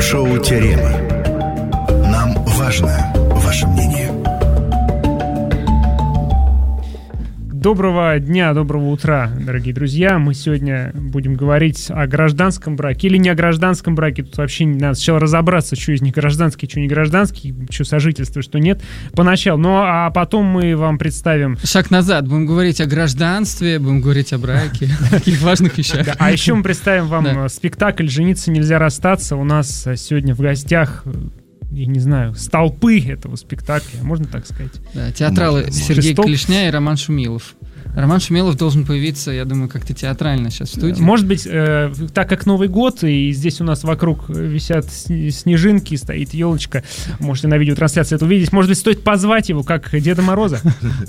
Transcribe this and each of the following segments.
Шоу «Теорема». Нам важно ваше мнение. Доброго дня, доброго утра, дорогие друзья. Мы сегодня будем говорить о гражданском браке или не о гражданском браке. Тут вообще надо сначала разобраться, что из них гражданский, что не гражданский, что сожительство, что нет, поначалу. Ну, а потом мы вам представим... Шаг назад. Будем говорить о гражданстве, будем говорить о браке, о таких важных вещах. А еще мы представим вам спектакль «Жениться нельзя расстаться». У нас сегодня в гостях... я не знаю, столпы этого спектакля, можно так сказать? Да, театралы Сергей Клешня и Роман Шумилов. Роман Шумилов должен появиться, я думаю, как-то театрально сейчас в студии. Может быть, так как Новый год, и здесь у нас вокруг висят снежинки, стоит елочка, можете на видеотрансляции это увидеть, может быть, стоит позвать его, как Деда Мороза?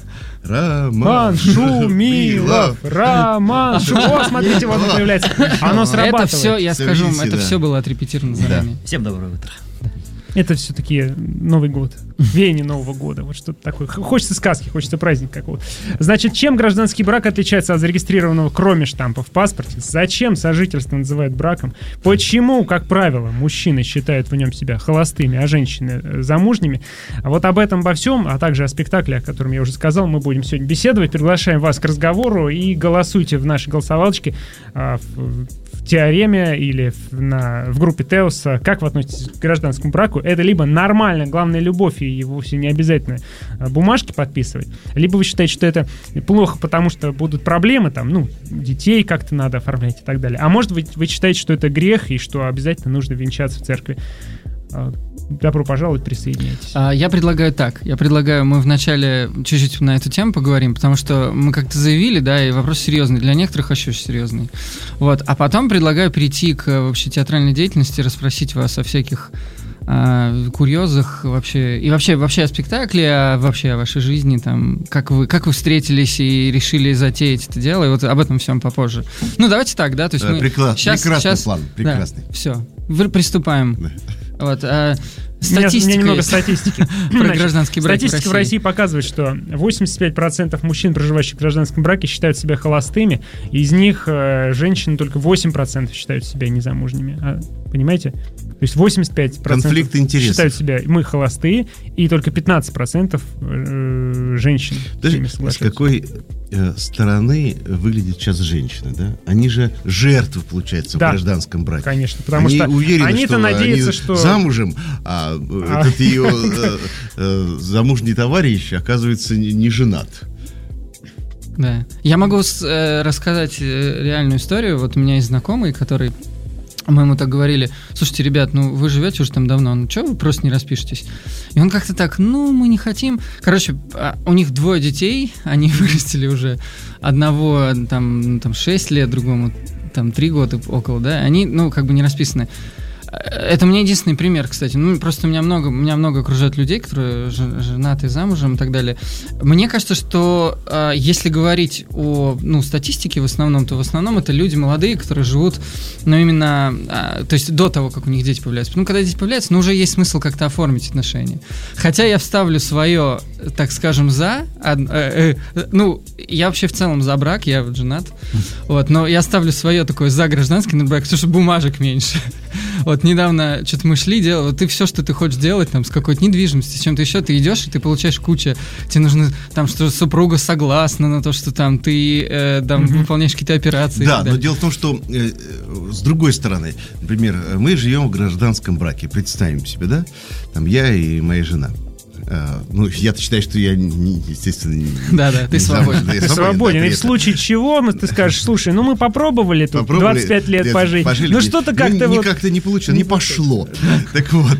Роман Шумилов! Роман Шумилов! О, смотрите, вот он появляется. Оно срабатывает. Это все, я скажу вам, это все было отрепетировано заранее. Всем доброе утро. Это все-таки Новый год, веяние Нового года, вот что-то такое. Хочется сказки, хочется праздника какого-то. Значит, чем гражданский брак отличается от зарегистрированного, кроме штампа в паспорте? Зачем сожительство называют браком? Почему, как правило, мужчины считают в нем себя холостыми, а женщины замужними? Вот об этом, обо всем, а также о спектакле, о котором я уже сказал, мы будем сегодня беседовать. Приглашаем вас к разговору и голосуйте в нашей голосовалочке в теореме или в группе Теоса. Как вы относитесь к гражданскому браку? Это либо нормально, главное, любовь, и вовсе не обязательно бумажки подписывать, либо вы считаете, что это плохо, потому что будут проблемы, там, детей как-то надо оформлять и так далее. А может быть, вы считаете, что это грех и что обязательно нужно венчаться в церкви? Добро пожаловать, присоединяйтесь. Я предлагаю так. Мы вначале чуть-чуть на эту тему поговорим, потому что мы как-то заявили, да, и вопрос серьезный, для некоторых еще очень серьезный. Вот. А потом предлагаю перейти к вообще театральной деятельности, расспросить вас о всяких курьезах вообще, и вообще о спектакле, вообще о вашей жизни, там, как вы встретились и решили затеять это дело, и вот об этом всем попозже. Давайте так, да, то есть мы прекрасный план, прекрасный. Да, все, приступаем. Да. Вот, у меня немного статистики. Про гражданский брак. Статистика в России показывает, что 85% мужчин, проживающих в гражданском браке, считают себя холостыми. Из них женщины только 8% считают себя незамужними. Понимаете? То есть 85% считают себя мы холостые, и только 15% женщин. Даже с какой стороны выглядит сейчас женщина, да? Они же жертвы, получается, в гражданском браке. Конечно, потому что уверены, они-то надеются, что замужем, а этот ее замужний товарищ, оказывается, не женат. Да. Я могу рассказать реальную историю. Вот у меня есть знакомый, который... Мы ему так говорили: слушайте, ребят, вы живете уже там давно, что вы просто не распишетесь? И он как-то так, мы не хотим. Короче, у них 2 детей, они вырастили уже. Одного там 6 лет, другому там 3 года около, да, они, не расписаны. Это у меня единственный пример, кстати. Просто меня много окружает людей, которые женаты, замужем и так далее. Мне кажется, что если говорить о статистике в основном, то в основном это люди молодые, которые живут, именно, то есть до того, как у них дети появляются. Когда дети появляются, уже есть смысл как-то оформить отношения. Хотя я вставлю свое, так скажем, за. Я вообще в целом за брак, я вот женат. Вот, но я ставлю свое такое за гражданский брак, потому что бумажек меньше. Вот недавно что-то мы шли, делали, ты все, что ты хочешь делать, там, с какой-то недвижимостью, с чем-то еще, ты идешь, и ты получаешь кучу, тебе нужно, там, что супруга согласна на то, что там ты выполняешь какие-то операции. Да, но дело в том, что с другой стороны, например, мы живем в гражданском браке, представим себе, да, там я и моя жена. Я-то считаю, что я, естественно, да, ты свободен. Ты свободен. И в случае чего ты скажешь: слушай, мы попробовали тут 25 лет пожить. Что-то как-то как-то не получилось, не пошло. Так вот,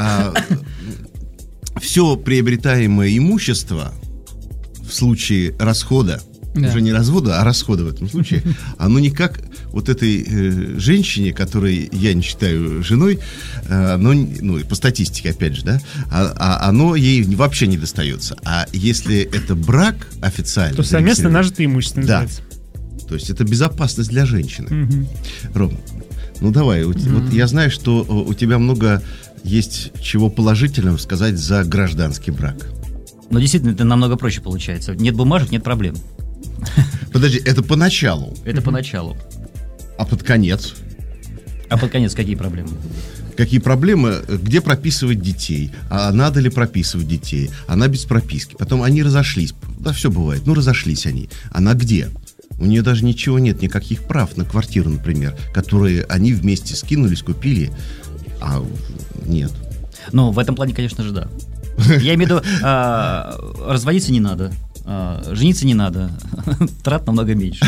все приобретаемое имущество в случае расхода, уже не развода, а расхода в этом случае, оно никак вот этой женщине, которой я не считаю женой, оно, по статистике, опять же, да, оно ей вообще не достается. А если это брак официально, то совместно нажитое имущество называется. То есть это безопасность для женщины. Ром, давай, вот я знаю, что у тебя много есть чего положительного сказать за гражданский брак. Но действительно, это намного проще получается. Нет бумажек, нет проблем. Подожди, это поначалу? Это поначалу. А под конец? А под конец какие проблемы? Какие проблемы? Где прописывать детей? А надо ли прописывать детей? Она без прописки. Потом они разошлись. Да, все бывает. Ну, разошлись они. Она где? У нее даже ничего нет, никаких прав на квартиру, например, которые они вместе скинулись, купили, а нет. Ну, в этом плане, конечно же, да. Я имею в виду, разводиться не надо, жениться не надо, трат намного меньше.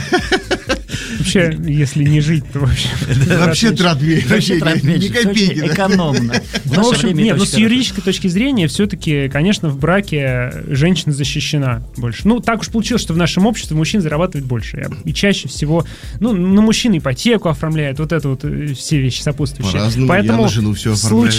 Вообще, если не жить, то вообще... Вообще трат меньше. Ни копейки. Экономно. Ну, в общем, нет, с юридической точки зрения, все-таки, конечно, в браке женщина защищена больше. Ну, так уж получилось, что в нашем обществе мужчин зарабатывает больше. И чаще всего, ну, на мужчин ипотеку оформляют, вот это вот все вещи сопутствующие. По-разному, поэтому я на жену все в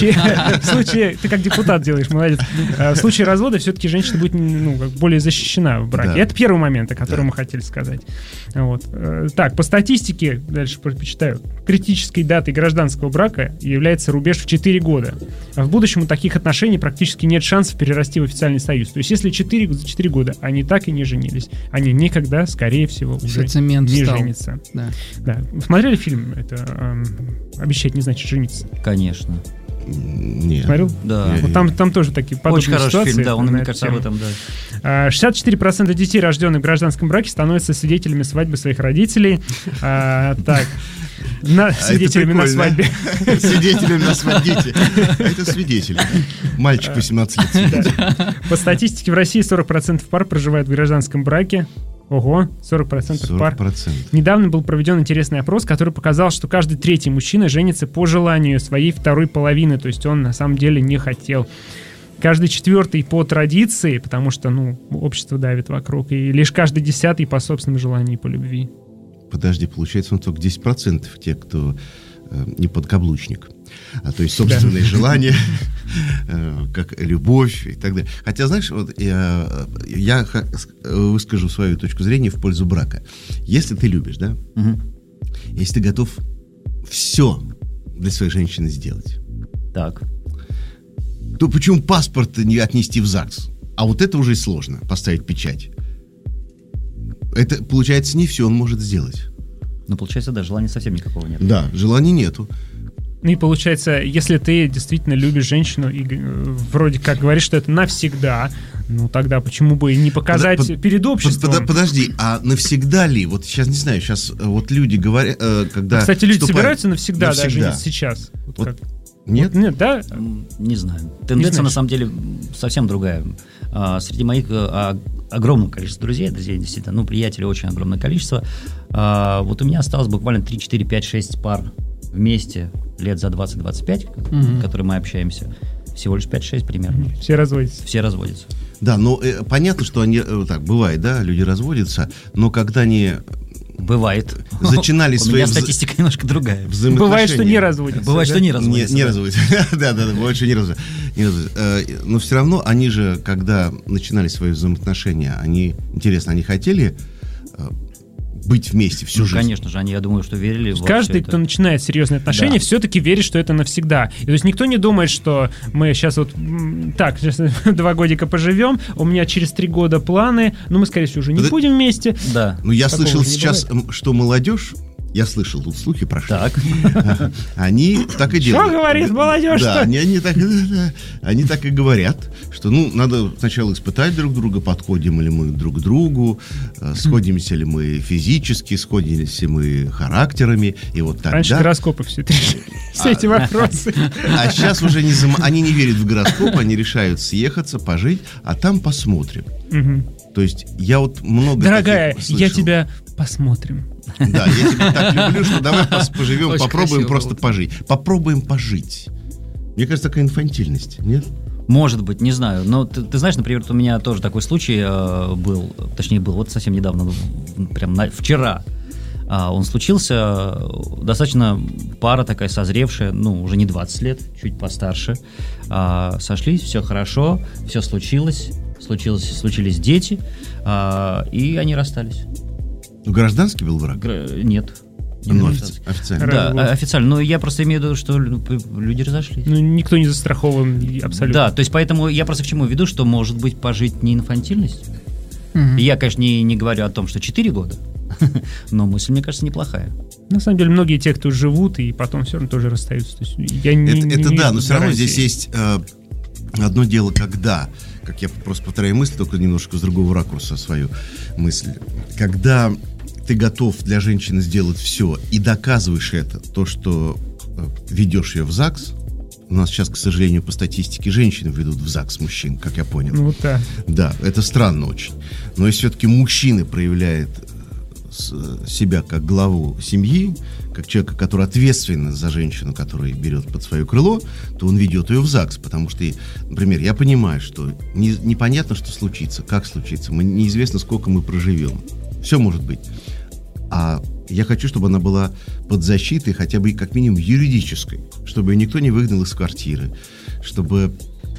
случае, ты как депутат делаешь, молодец. В случае развода все-таки женщина будет, ну, более защищена в браке. Да. Это первый момент, о котором мы хотели сказать. Вот. Так, по статистике, дальше почитаю, критической датой гражданского брака является рубеж в 4 года. А в будущем у таких отношений практически нет шансов перерасти в официальный союз. То есть, если за 4 года они так и не женились, они никогда, скорее всего, уже не женятся. Да. Смотрели фильм? Это «Обещать не значит жениться»? Конечно. Нет. Смотрел? Да. Вот там тоже такие подобные очень хороший ситуации. фильм, да, он, мне кажется, об этом, да. 64% детей, рожденных в гражданском браке, становятся свидетелями свадьбы своих родителей. Так, свидетелями на свадьбе. Свидетелями на свадьбе. Это свидетели. Мальчик 18 лет свидетель. По статистике в России 40% пар проживают в гражданском браке. Ого, 40% пар. Недавно был проведен интересный опрос, который показал, что каждый третий мужчина женится по желанию своей второй половины, то есть он на самом деле не хотел. Каждый четвертый по традиции, потому что, ну, общество давит вокруг, и лишь каждый 10-й по собственному желанию и по любви. Подожди, получается, только 10% те, кто не подкаблучник. То есть собственные желания, как любовь и так далее. Хотя, знаешь, вот я выскажу свою точку зрения в пользу брака. Если ты любишь, да? Если ты готов все для своей женщины сделать, так, то почему паспорт не отнести в ЗАГС? А вот это уже сложно, поставить печать. Это, получается, не все он может сделать. Ну, получается, да, желания совсем никакого нет. Да, желания нету. Ну и получается, если ты действительно любишь женщину и вроде как говоришь, что это навсегда, ну тогда почему бы и не показать перед обществом? Подожди, а навсегда ли? Вот сейчас не знаю, сейчас вот люди говорят, когда... Кстати, люди собираются навсегда. Даже сейчас. Вот. Нет? Вот, нет, да? Не знаю. Тенденция на самом деле совсем другая. Среди моих огромное количество друзей действительно, ну, приятелей очень огромное количество. Вот у меня осталось буквально 3, 4, 5, 6 пар вместе лет за 20-25, которые мы общаемся. Всего лишь 5-6 примерно. Все разводятся. Все разводятся. Да, но понятно, что они, так, бывает, да, люди разводятся, но когда они... Бывает. Зачинали свои... У меня статистика немножко другая. Бывает, что не разводятся. Бывает, что не разводятся. Не разводятся. Да, бывает, что не разводятся. Но все равно они же, когда начинали свои взаимоотношения, интересно, они хотели быть вместе всю жизнь? Конечно же, я думаю, что верили. Каждый, кто начинает серьезные отношения, все-таки верит, что это навсегда. И, то есть никто не думает, что мы сейчас вот так, сейчас 2 годика поживем, у меня через 3 года планы, но мы, скорее всего, уже не будем вместе. Да. Ну, я слышал сейчас, что молодежь, я слышал, тут слухи прошли. Так. Они так и делают. Что говорит молодежь? Да, они так и говорят, что, ну, надо сначала испытать друг друга, подходим ли мы друг к другу, сходимся ли мы физически, сходимся ли мы характерами, и вот тогда... Раньше гороскопы все эти вопросы. А сейчас уже они не верят в гороскоп, они решают съехаться, пожить, а там посмотрим. То есть я вот много... Дорогая, я тебя посмотрим. Да, я тебя так люблю, что давай поживем, очень попробуем просто пожить. Попробуем пожить. Мне кажется, такая инфантильность, нет? Может быть, не знаю. Но ты знаешь, например, у меня тоже такой случай был вот совсем недавно, прям вчера. Он случился, достаточно пара такая созревшая, ну, уже не 20 лет, чуть постарше. Сошлись, все хорошо, все случилось, случились дети, и они расстались. Гражданский был брак? Нет. Ну, официально. Да, официально. Но я просто имею в виду, что люди разошлись. Ну, никто не застрахован абсолютно. Да, то есть поэтому я просто к чему веду, что может быть пожить не инфантильность. Я, конечно, не говорю о том, что 4 года. Но мысль, мне кажется, неплохая. На самом деле, многие те, кто живут, и потом все равно тоже расстаются. То есть но все равно здесь есть одно дело, когда, как я просто повторяю мысль, только немножко с другого ракурса свою мысль, когда ты готов для женщины сделать все и доказываешь это, то, что ведешь ее в ЗАГС. У нас сейчас, к сожалению, по статистике женщины ведут в ЗАГС мужчин, как я понял. Ну да. Да, это странно очень. Но если все-таки мужчина проявляет себя как главу семьи, как человека, который ответственен за женщину, которую берет под свое крыло, то он ведет ее в ЗАГС, потому что, например, я понимаю, что непонятно, что случится, как случится, неизвестно, сколько мы проживем. Все может быть. А я хочу, чтобы она была под защитой, хотя бы как минимум юридической, чтобы ее никто не выгнал из квартиры, чтобы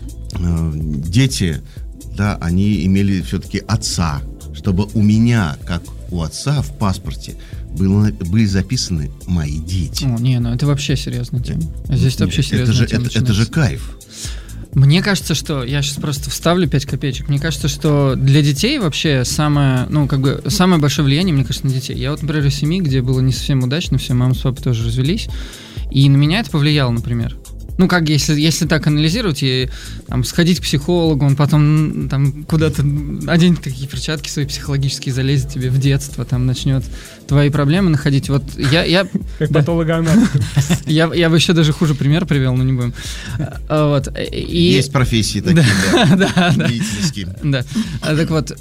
дети, да, они имели все-таки отца, чтобы у меня, как у отца, в паспорте были записаны мои дети. Ну это вообще серьезная тема. Здесь вообще серьезная тема. Это же кайф. Мне кажется, что... Я сейчас просто вставлю 5 копеечек. Мне кажется, что для детей вообще самое большое влияние, мне кажется, на детей. Я вот, например, из семьи, где было не совсем удачно, все мама с папой тоже развелись, и на меня это повлияло, например. Ну, как если так анализировать, и там, сходить к психологу, он потом там куда-то оденет такие перчатки свои психологические, залезет тебе в детство, там начнет твои проблемы находить. Вот я как патологоанатом. Я бы еще даже хуже пример привел, но не будем. Вот. Есть профессии такие, да. Деятельские. Да. Так вот,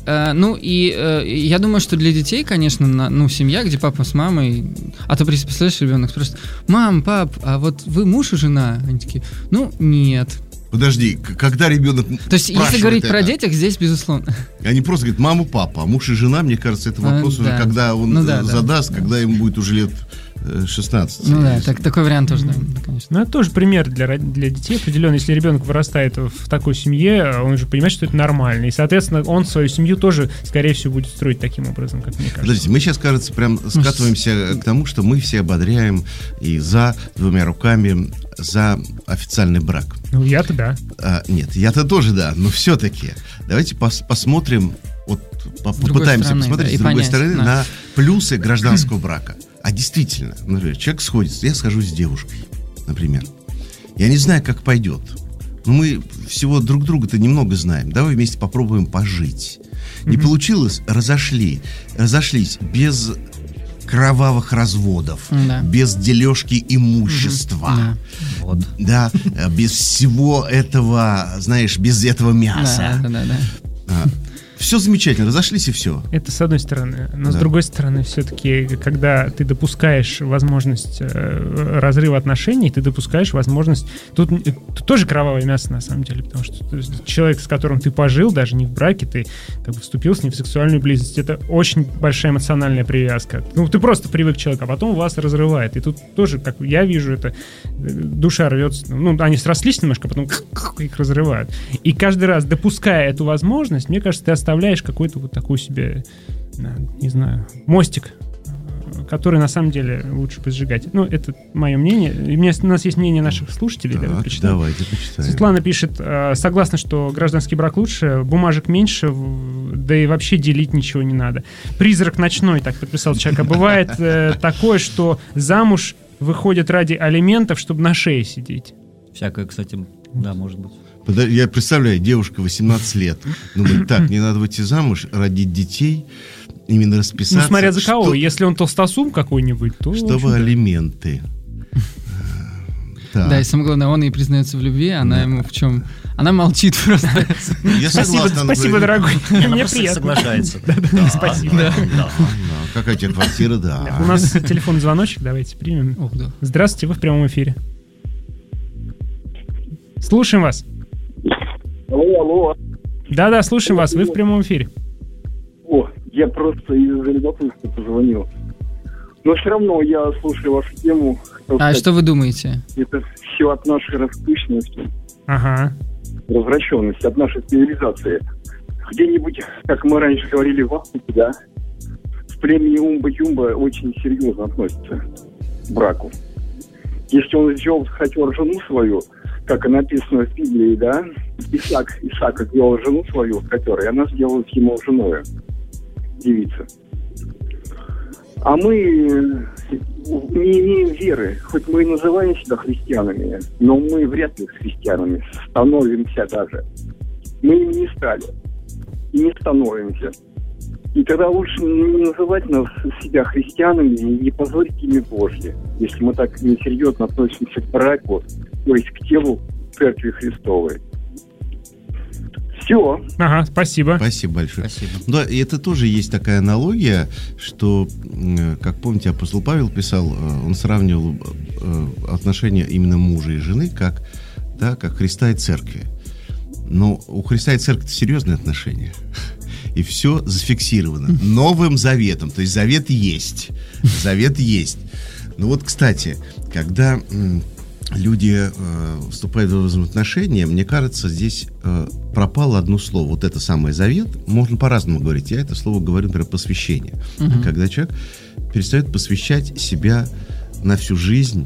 я думаю, что для детей, конечно, семья, где папа с мамой, а то представляешь, ребенок спросит: мам, пап, а вот вы муж и жена? Они такие: нет. Подожди, когда ребенок То есть, если говорить про детях, здесь безусловно. Они просто говорят: мама, папа, а муж и жена, мне кажется, это вопрос уже, когда он задаст, когда ему будет уже лет 16. Ну да, такой вариант тоже, да, конечно. Ну, это тоже пример для детей определенно. Если ребенок вырастает в такой семье, он же понимает, что это нормально. И, соответственно, он свою семью тоже, скорее всего, будет строить таким образом, как мне кажется. Подождите, мы сейчас, кажется, прям скатываемся к тому, что мы все ободряем и за двумя руками за официальный брак. Ну, я-то да. Нет, я-то тоже да, но все-таки давайте посмотрим, попытаемся посмотреть с другой стороны на плюсы гражданского брака. А действительно, например, человек сходится, я схожусь с девушкой, например. Я не знаю, как пойдет. Но мы всего друг друга-то немного знаем. Давай вместе попробуем пожить. Не получилось, разошлись без кровавых разводов, без дележки имущества, без всего этого, знаешь, без этого мяса. Все замечательно, разошлись и все. Это с одной стороны. Но с другой стороны, все-таки, когда ты допускаешь возможность разрыва отношений, ты допускаешь возможность... Тут тоже кровавое мясо, на самом деле, потому что человек, с которым ты пожил, даже не в браке, ты как бы вступил с ним в сексуальную близость. Это очень большая эмоциональная привязка. Ну, ты просто привык к человеку, а потом вас разрывает. И тут тоже, как я вижу, это душа рвется. Ну, они срослись немножко, потом их разрывают. И каждый раз, допуская эту возможность, мне кажется, ты оставляешь какой-то вот такой себе, не знаю, мостик, который на самом деле лучше поджигать. Ну, это мое мнение. У нас есть мнение наших слушателей. Давайте почитаем. Светлана пишет: согласна, что гражданский брак лучше, бумажек меньше, да и вообще делить ничего не надо. Призрак ночной, так подписал человек. А бывает такое, что замуж выходит ради алиментов, чтобы на шее сидеть. Всякое, кстати, да, может быть. Я представляю, девушка 18 лет. Думает: так, мне надо выйти замуж, родить детей, именно расписаться. Ну, смотря за кого. Если он толстосум какой-нибудь, то... Чтобы алименты. Да, и самое главное, он ей признается в любви, она ему в чем... Она молчит просто. Я согласна. Спасибо, дорогой. Мне приятно. Соглашается. Спасибо. Какая тебе квартира, да. У нас телефонный звоночек, давайте примем. Здравствуйте, вы в прямом эфире. Слушаем вас. Алло. Да, слушаем вас, вы в прямом эфире. Я просто из-за любопытства позвонил. Но все равно я слушаю вашу тему. Что вы думаете? Это все от нашей распущенности. Ага. Развращенности, от нашей цивилизации. Где-нибудь, как мы раньше говорили в Африке, да, в племени Умба-Юмба очень серьезно относятся к браку. Если он хотел жену свою, как и написано в Библии, да, Исаак сделал жену свою, которой она сделалась ему женой, девица. А мы не имеем веры, хоть мы и называем себя христианами, но мы вряд ли христианами становимся даже. Мы им не стали и не становимся. И тогда лучше не называть нас себя христианами и не позорить имя Божье, если мы так несерьезно относимся к браку, то есть к телу Церкви Христовой. Все. Ага, спасибо. Спасибо большое. Спасибо. Да, и это тоже есть такая аналогия, что, как помните, апостол Павел писал, он сравнивал отношения именно мужа и жены как Христа и церкви. Но у Христа и церкви серьезные отношения. И все зафиксировано Новым Заветом. То есть завет есть. Завет есть. Ну вот, кстати, когда люди вступают в взаимоотношения, мне кажется, здесь пропало одно слово. Вот это самое завет. Можно по-разному говорить. Я это слово говорю, например, посвящение. Когда человек перестает посвящать себя на всю жизнь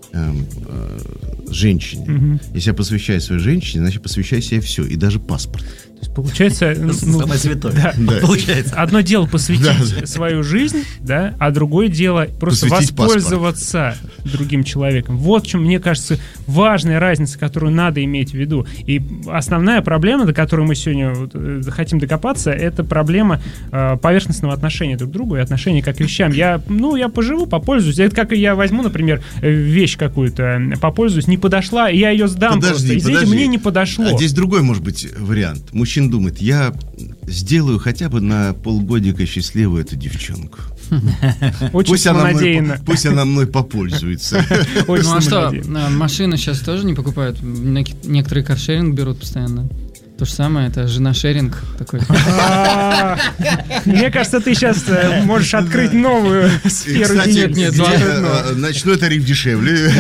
женщине. Если я посвящаю своей женщине, значит, посвящаю себе все, и даже паспорт. То есть, получается... Самое святое. Да. Получается. Одно дело посвятить свою жизнь, да, а другое дело просто посвятить воспользоваться другим человеком. Вот в чем, мне кажется, важная разница, которую надо иметь в виду. И основная проблема, до которой мы сегодня хотим докопаться, это проблема поверхностного отношения друг к другу и отношения как к вещам. Я поживу, попользуюсь. Это как я возьму, например, вещь какую-то, попользуюсь, не подошла, я ее сдам просто. Извините, мне не подошло. А здесь другой, может быть, вариант. Мужчина думает, я сделаю хотя бы на полгодика счастливую эту девчонку. Очень самонадеянно. Пусть она мной попользуется. Ну а что, машины сейчас тоже не покупают? Некоторые каршеринг берут постоянно. То же самое, это жена-шеринг такой. Мне кажется, ты сейчас можешь открыть новую сферу деятельности. Ночной тариф дешевле.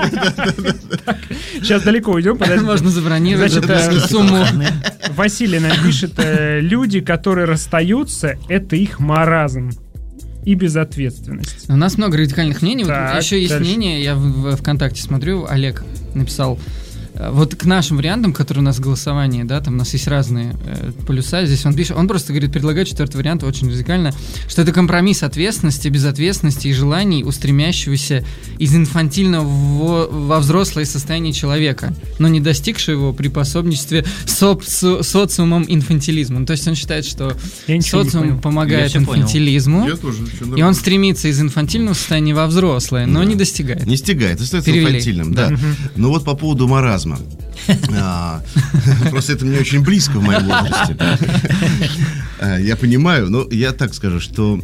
Сейчас далеко уйдем, подожди. Можно забронировать сумму. Василий нам пишет, люди, которые расстаются, это их маразм и безответственность. У нас много радикальных мнений. Так, еще есть дальше. мнение, я в ВКонтакте смотрю, Олег написал, вот к нашим вариантам, которые у нас в голосовании, да, там у нас есть разные полюса, здесь он пишет, он просто говорит, предлагает четвертый вариант, очень радикально, что это компромисс ответственности, безответственности и желаний, устремящегося из инфантильного во взрослое состояние человека, но не достигшего его при пособничестве социумом инфантилизмом. То есть он считает, что социум помогает инфантилизму, и он стремится из инфантильного состояния во взрослое, но не достигает. Не достигает, остается инфантильным, да. Но вот по поводу маразма. Просто это мне очень близко в моем возрасте. Я понимаю, но я так скажу, что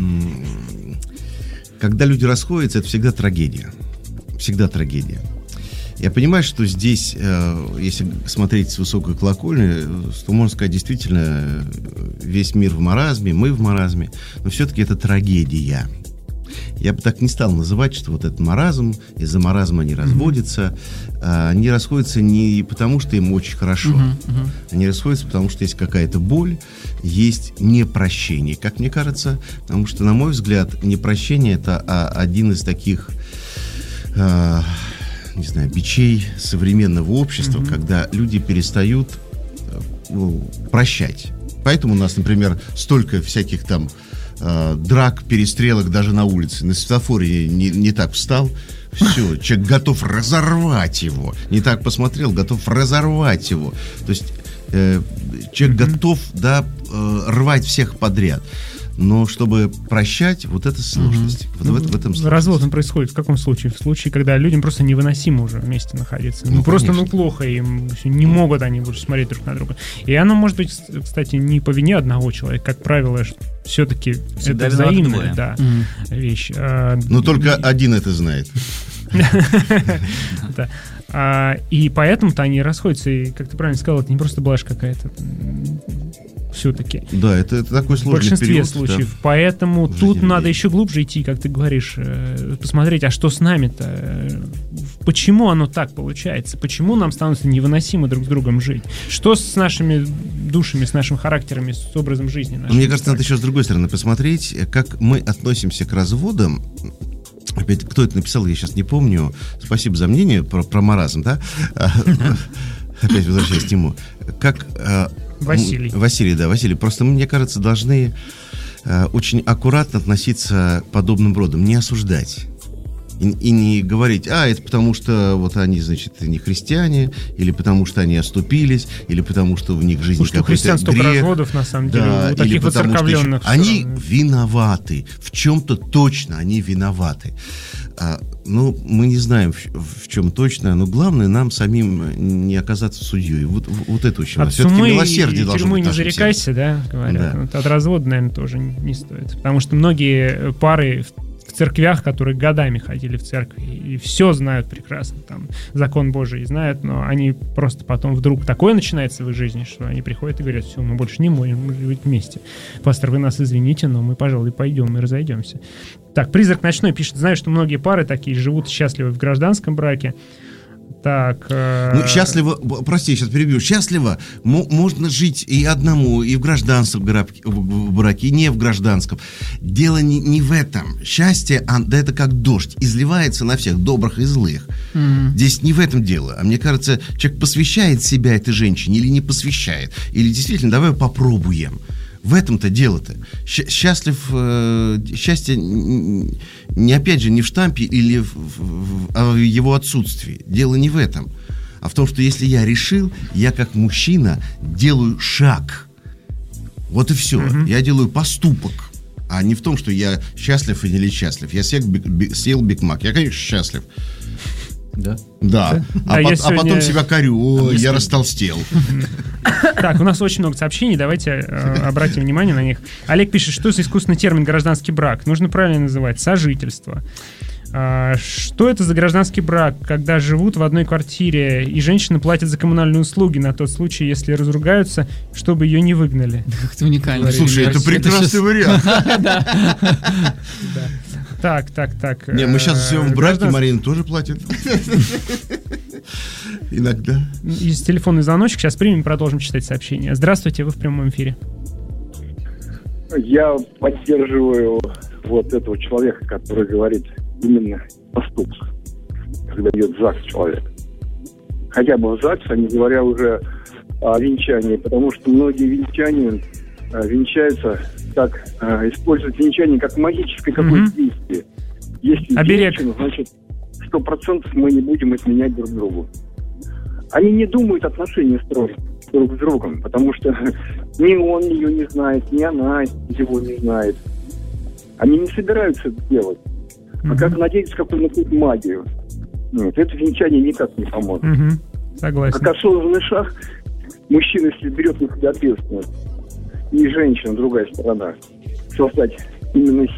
когда люди расходятся, это всегда трагедия. Всегда трагедия. Я понимаю, что здесь, если смотреть с высокой колокольни, то можно сказать, действительно, весь мир в маразме, мы в маразме, но все-таки это трагедия. Я бы так не стал называть, что вот этот маразм, из-за маразма они разводятся. Они расходятся не потому, что им очень хорошо. Они расходятся, потому что есть какая-то боль, есть непрощение, как мне кажется. Потому что, на мой взгляд, непрощение — это один из таких, не знаю, бичей современного общества, когда люди перестают прощать. Поэтому у нас, например, столько всяких там драк, перестрелок даже на улице. На светофоре не так встал, все, человек готов разорвать его. Не так посмотрел, готов разорвать его. То есть человек готов, рвать всех подряд. Но чтобы прощать, вот это сложность. В этом сложность. Развод он происходит в каком случае? В случае, когда людям просто невыносимо уже вместе находиться. Просто плохо, им не могут они больше смотреть друг на друга. И оно может быть, кстати, не по вине одного человека. Как правило, все-таки это взаимная вещь. Но только один это знает. И поэтому-то они расходятся. И, как ты правильно сказал, это не просто блажь какая-то. Все-таки. Да, это такой сложный период. В большинстве случаев. Да. Поэтому тут надо еще глубже идти, как ты говоришь, посмотреть, а что с нами-то? Почему оно так получается? Почему нам становится невыносимо друг с другом жить? Что с нашими душами, с нашими характерами, с образом жизни? Мне кажется, надо еще с другой стороны посмотреть, как мы относимся к разводам. Опять, кто это написал, я сейчас не помню. Спасибо за мнение про маразм, да? Опять возвращаясь к нему. Как... Василий. Василий. Просто, мне кажется, должны очень аккуратно относиться к подобным родам, не осуждать. И не говорить, это потому что вот они, значит, не христиане, или потому что они оступились, или потому что в них жизнь какой-то грех. У христиан столько разводов, на самом деле, у таких воцерковленных. Они виноваты, в чем-то точно они виноваты. Мы не знаем, в чем точно, но главное нам самим не оказаться судьей. Вот это очень важно. Все-таки милосердие должно быть. От суммы не зарекайся, да, говорят. Да. Вот от развода, наверное, тоже не стоит. Потому что многие пары в церквях, которые годами ходили в церкви и все знают прекрасно, там, закон Божий знают, но они просто потом вдруг такое начинается в их жизни, что они приходят и говорят: все, мы больше не можем жить вместе. Пастор, вы нас извините, но мы, пожалуй, пойдем и разойдемся. Так, «Призрак ночной» пишет: знаю, что многие пары такие живут счастливы в гражданском браке. Так, счастливо, прости, я сейчас перебью. Счастливо можно жить и одному, и в гражданском браке, и не в гражданском. Дело не в этом. Счастье, да, это как дождь, изливается на всех, добрых и злых. Здесь не в этом дело. А мне кажется, человек посвящает себя этой женщине или не посвящает. Или действительно, давай попробуем. В этом-то дело-то. Счастье не, опять же, не в штампе или в его отсутствии. Дело не в этом. А в том, что если я решил, я как мужчина делаю шаг. Вот и все. Я делаю поступок. А не в том, что я счастлив или несчастлив. Я съел Биг Мак. Я, конечно, счастлив. Да. А потом себя корю. Я растолстел. Так, у нас очень много сообщений. Давайте обратим внимание на них. Олег пишет: что за искусственный термин гражданский брак? Нужно правильно называть сожительство. Что это за гражданский брак, когда живут в одной квартире и женщина платит за коммунальные услуги на тот случай, если разругаются, чтобы ее не выгнали? Как-то уникально. Слушай, это прекрасный вариант. Так. Не, мы сейчас живем в браке, Марина тоже платит. Иногда. Есть телефонный звоночек, сейчас примем, продолжим читать сообщения. Здравствуйте, вы в прямом эфире. Я поддерживаю вот этого человека, который говорит именно поступок, когда идет в ЗАГС человек. Хотя бы в ЗАГС, а не говоря уже о венчании, потому что многие венчания венчаются так, используют венчание как магическое какое-то действие. Если женщина, значит 100% мы не будем изменять друг другу. Они не думают отношения строить друг с другом, потому что ни он ее не знает, ни она его не знает. Они не собираются это делать. А как надеяться какую-нибудь магию? Это венчание никак не поможет. Согласен. Как осознанный шаг, мужчина, если берет на себя ответственность, и женщина, другая сторона, создать именно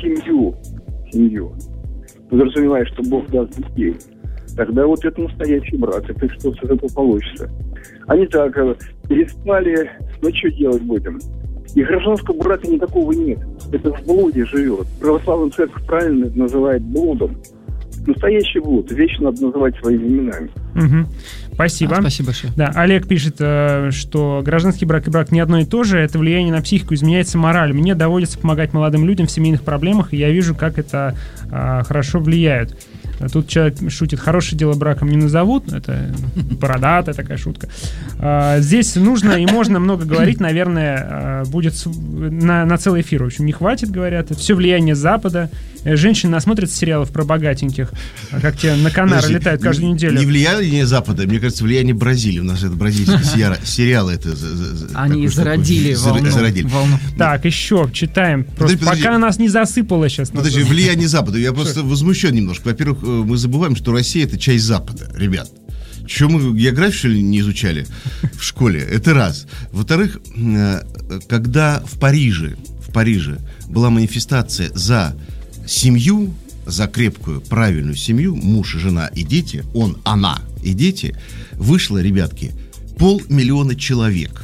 семью, подразумевая, что Бог даст детей, тогда вот это настоящий брак, это что-то из этого получится. Они так переспали, что делать будем? И гражданского брака никакого нет. Это в блуде живет. Православная церковь правильно это называет блудом. Настоящий блуд. Вещи надо называть своими именами. Спасибо. Спасибо большое. Да, Олег пишет, что гражданский брак и брак не одно и то же. Это влияние на психику, изменяется мораль. Мне доводится помогать молодым людям в семейных проблемах, и я вижу, как это хорошо влияет. Тут человек шутит: хорошее дело браком не назовут. Это бородатая такая шутка. Здесь нужно и можно много говорить. Наверное, будет на целый эфир. В общем, не хватит, говорят. Все влияние Запада. Женщины насмотрятся сериалов про богатеньких, как те на Канары летают каждую неделю. Не влияние Запада, мне кажется, влияние Бразилии. У нас это бразильские сериалы. Они зародили волну. Так, еще читаем. Пока нас не засыпало сейчас. Подожди, влияние Запада. Я просто возмущен немножко. Во-первых, мы забываем, что Россия — это часть Запада, ребят. Что, мы географию, что ли, не изучали в школе? Это раз. Во-вторых, когда в Париже была манифестация за семью, за крепкую, правильную семью, муж, жена и дети, она и дети, вышло, ребятки, 500 000 человек.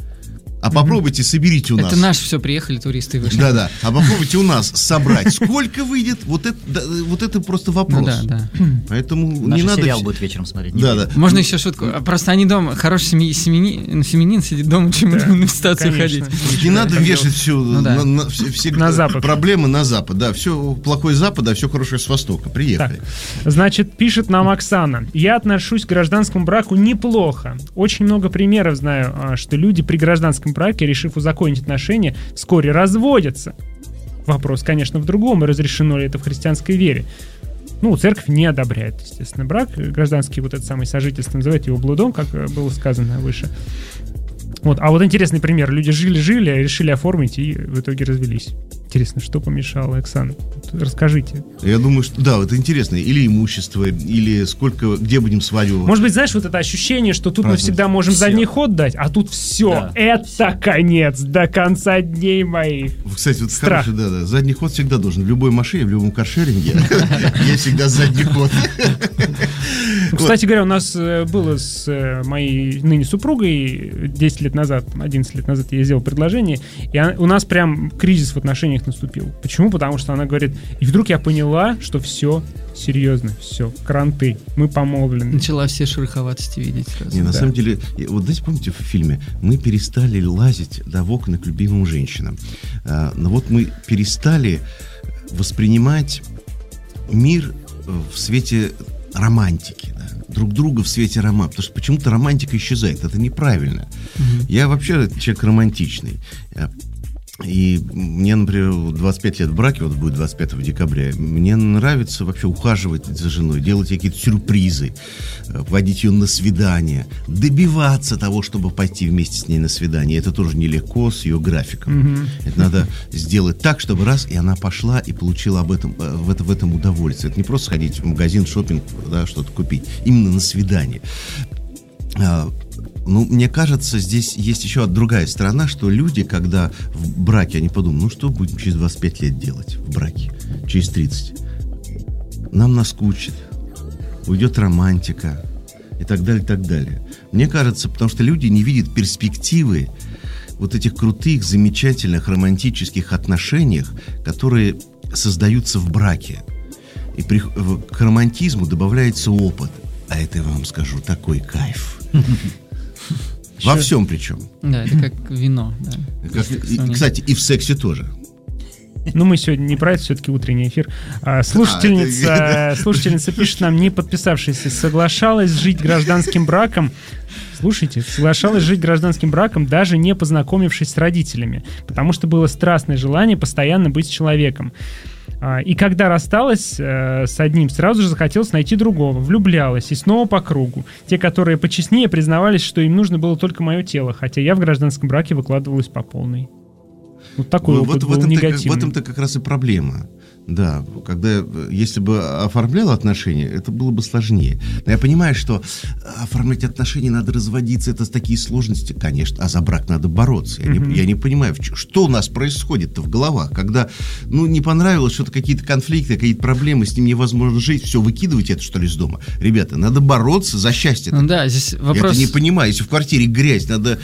А попробуйте, соберите у нас. Это наши все приехали, туристы и вышли. Да. А попробуйте у нас собрать. Сколько выйдет? Вот это просто вопрос. Да. Поэтому наш не надо. Сериал будет вечером смотреть. Да. Можно еще шутку. Просто они дома, хороший семьянин сидит дома, чем на манифестацию ходить. Не надо вешать все на Запад. Проблемы на Запад. Да, все плохое с Запада, а все хорошее с Востока. Приехали. Так. Значит, пишет нам Оксана: я отношусь к гражданскому браку неплохо. Очень много примеров знаю, что люди при гражданском браке, решив узаконить отношения, вскоре разводятся. Вопрос, конечно, в другом, и разрешено ли это в христианской вере. Ну, церковь не одобряет, естественно, брак. Гражданский вот этот самый сожительство, называют его блудом, как было сказано выше. Вот. А вот интересный пример. Люди жили-жили, решили оформить и в итоге развелись. Интересно, что помешало, Оксана? Расскажите. Я думаю, что да, это интересно. Или имущество, или сколько, где будем свадьбу. Может быть, знаешь, вот это ощущение, что тут мы всегда можем задний ход дать, а тут все, да, это все. Конец до конца дней моих. Кстати, вот хороший, да, задний ход всегда должен. В любой машине, в любом каршеринге есть всегда задний ход. Кстати говоря, у нас было с моей ныне супругой 10 лет назад, 11 лет назад я сделал предложение, и у нас прям кризис в отношениях наступил. Почему? Потому что она говорит, и вдруг я поняла, что все серьезно, все, кранты, мы помолвлены. Начала все шероховатости видеть сразу. Не, на самом деле, вот знаете, помните в фильме, мы перестали лазить в окна к любимым женщинам. Но вот мы перестали воспринимать мир в свете романтики, да? Друг друга в свете романтики, потому что почему-то романтика исчезает, это неправильно. Я вообще человек романтичный. И мне, например, 25 лет в браке, вот будет 25 декабря, мне нравится вообще ухаживать за женой, делать какие-то сюрпризы, водить ее на свидание, добиваться того, чтобы пойти вместе с ней на свидание. Это тоже нелегко с ее графиком. Это надо сделать так, чтобы раз, и она пошла и получила в этом удовольствие. Это не просто сходить в магазин, шопинг, да, что-то купить. Именно на свидание. Ну, мне кажется, здесь есть еще другая сторона, что люди, когда в браке, они подумают, ну, что будем через 25 лет делать в браке, через 30? Нам наскучит, уйдет романтика и так далее, и так далее. Мне кажется, потому что люди не видят перспективы вот этих крутых, замечательных, романтических отношениях, которые создаются в браке. И к романтизму добавляется опыт. А это, я вам скажу, такой кайф. Во всем причем. Да, это как вино. Да. Кстати, и в сексе тоже. Ну, мы сегодня не про это, все-таки утренний эфир. Слушательница пишет нам, не подписавшаяся, соглашалась жить гражданским браком. Слушайте, соглашалась жить гражданским браком, даже не познакомившись с родителями, потому что было страстное желание постоянно быть с человеком. И когда рассталась с одним, сразу же захотелось найти другого, влюблялась и снова по кругу. Те, которые почестнее, признавались, что им нужно было только мое тело, хотя я в гражданском браке выкладывалась по полной. Вот такой опыт был негативный. В этом-то как раз и проблема. Да, если бы оформлял отношения, это было бы сложнее. Но я понимаю, что оформлять отношения надо разводиться, это такие сложности, конечно, а за брак надо бороться. Я не понимаю, что у нас происходит-то в головах, когда, не понравилось что-то, какие-то конфликты, какие-то проблемы, с ним невозможно жить, все, выкидывайте это, что ли, из дома. Ребята, надо бороться за счастье. Ну да, здесь вопрос... Я это не понимаю, если в квартире грязь, надо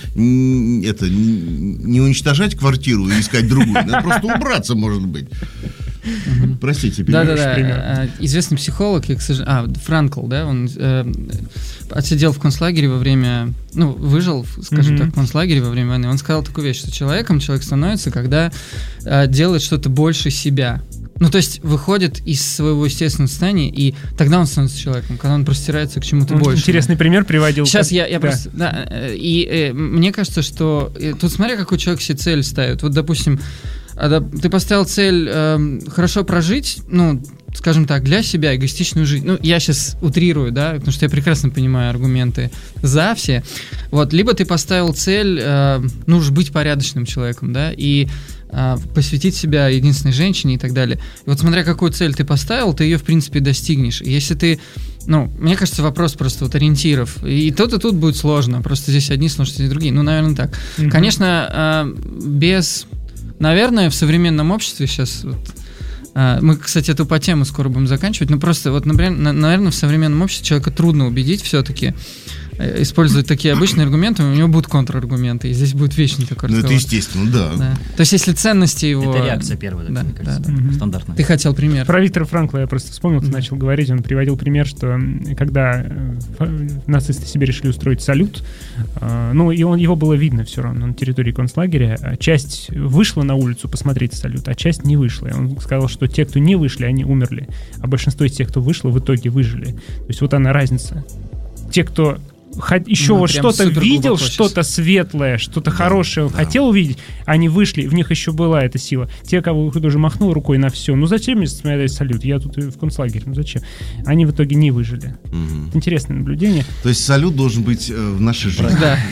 не уничтожать квартиру и искать другую, надо просто убраться, может быть. Простите, да. Известный психолог, Франкл, да, он отсидел в концлагере во время, выжил, скажем так, в концлагере во время войны. Он сказал такую вещь, что человек становится, когда делает что-то больше себя. То есть выходит из своего естественного состояния, и тогда он становится человеком, когда он простирается к чему-то большему. Интересный пример приводил. Сейчас я просто... Да, и мне кажется, что... Тут смотря, какой человек себе цель ставит. Вот, допустим, ты поставил цель хорошо прожить, скажем так, для себя, эгоистичную жизнь. Я сейчас утрирую, да, потому что я прекрасно понимаю аргументы за все. Вот, либо ты поставил цель, быть порядочным человеком, да, и посвятить себя единственной женщине и так далее. И вот смотря какую цель ты поставил, ты ее, в принципе, достигнешь. И если ты... мне кажется, вопрос просто ориентиров. И тут будет сложно. Просто здесь одни сложности, здесь другие. Наверное, так. Конечно, наверное, в современном обществе сейчас... мы, кстати, эту по тему скоро будем заканчивать. Например, наверное, в современном обществе человека трудно убедить все-таки использовать такие обычные аргументы, у него будут контраргументы, и здесь будет вечный такой разговор. Это естественно, да. То есть, если ценности его... Это реакция первая, мне кажется, стандартная. Ты хотел пример. Про Виктора Франкла я просто вспомнил, ты начал говорить, он приводил пример, что когда нацисты себе решили устроить салют, и его было видно все равно на территории концлагеря, часть вышла на улицу посмотреть салют, а часть не вышла. И он сказал, что те, кто не вышли, они умерли, а большинство из тех, кто вышло, в итоге выжили. То есть вот она разница. Те, кто еще Ну, вот прям что-то супер видел, глубоко что-то светлое, что-то хорошее он хотел увидеть, они вышли, в них еще была эта сила. Те, кого уже махнул рукой на все. Ну зачем мне смотреть салют? Я тут в концлагере, ну зачем? Они в итоге не выжили. Интересное наблюдение. То есть салют должен быть в нашей жизни.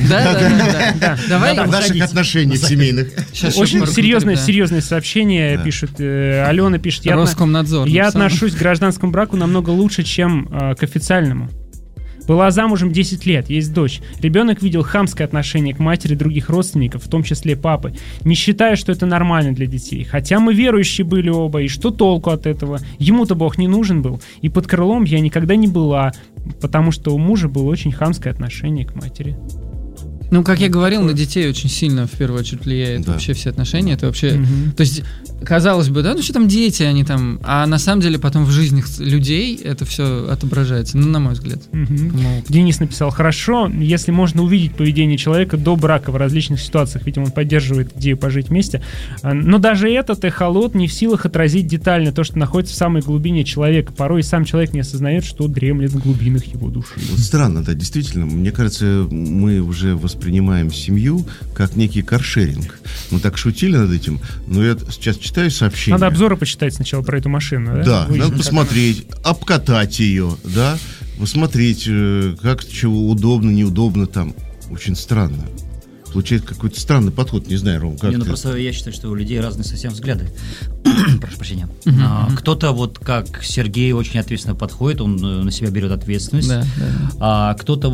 Да. Давай. В наших отношениях семейных. Сейчас Очень еще серьезное сообщение пишет. Алена пишет. Роскомнадзор. Я отношусь к гражданскому браку намного лучше, чем к официальному. Была замужем 10 лет, есть дочь. Ребенок видел хамское отношение к матери других родственников, в том числе папы. Не считаю, что это нормально для детей. Хотя мы верующие были оба, и что толку от этого? Ему-то Бог не нужен был. И под крылом я никогда не была, потому что у мужа было очень хамское отношение к матери. Ну, как я говорил, на детей очень сильно, в первую очередь, влияет вообще все отношения. Это вообще... То есть, казалось бы, да, ну что там дети, они там... А на самом деле потом в жизнях людей это все отображается, ну, на мой взгляд. Денис написал: хорошо, если можно увидеть поведение человека до брака в различных ситуациях, видимо, он поддерживает идею пожить вместе. Но даже этот эхолот не в силах отразить детально то, что находится в самой глубине человека. Порой и сам человек не осознает, что дремлет в глубинах его души. Вот странно, да, действительно. Мне кажется, мы уже воспринимаем семью как некий каршеринг. Мы так шутили над этим, но я сейчас читаю сообщения. Надо обзоры почитать сначала про эту машину, да? Да, Выяснить, надо посмотреть, обкатать ее, да, посмотреть, как, чего удобно, неудобно там. Очень странно. Получается какой-то странный подход, не знаю, Ром, как Не, ну ты? просто я считаю, что у людей разные совсем взгляды. Прошу прощения. Кто-то вот как Сергей очень ответственно подходит, он на себя берет ответственность. Да. А кто-то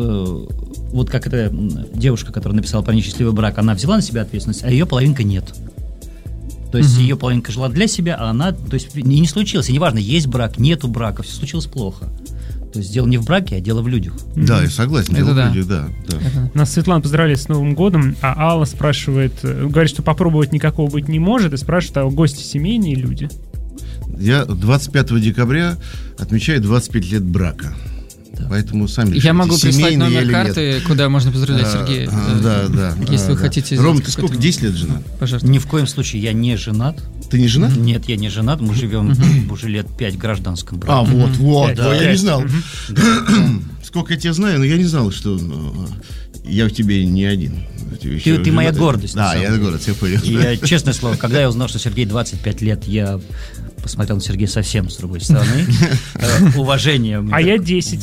вот как эта девушка, которая написала про несчастливый брак, она взяла на себя ответственность, а ее половинка нет. То есть ее половинка жила для себя, а она, то есть не случилось, и неважно, есть брак, нету брака, все случилось плохо. То есть дело не в браке, а дело в людях. Да, я согласен, дело в людях, да. Нас Светлана поздравляет с Новым годом, а Алла спрашивает, говорит, что попробовать никакого быть не может, и спрашивает, а гости семейные люди? Я 25 декабря отмечаю 25 лет брака. Да. Поэтому сами решите, я могу прислать номер карты, нет. куда можно поздравлять Сергея. Да. Если вы хотите. Ром, ты сколько, 10 лет женат? Пожалуйста. Ни в коем случае я не женат. Ты не женат? Нет, я не женат. Мы живем уже лет 5 в гражданском браке. А, вот, Да. я не знал. Сколько я тебя знаю, но я не знал, что я у тебя не один. Ты моя гордость. Да, я гордость, я понял. Я, честное слово, когда я узнал, что Сергей 25 лет, я посмотрел на Сергея совсем с другой стороны. Уважение. А я 10,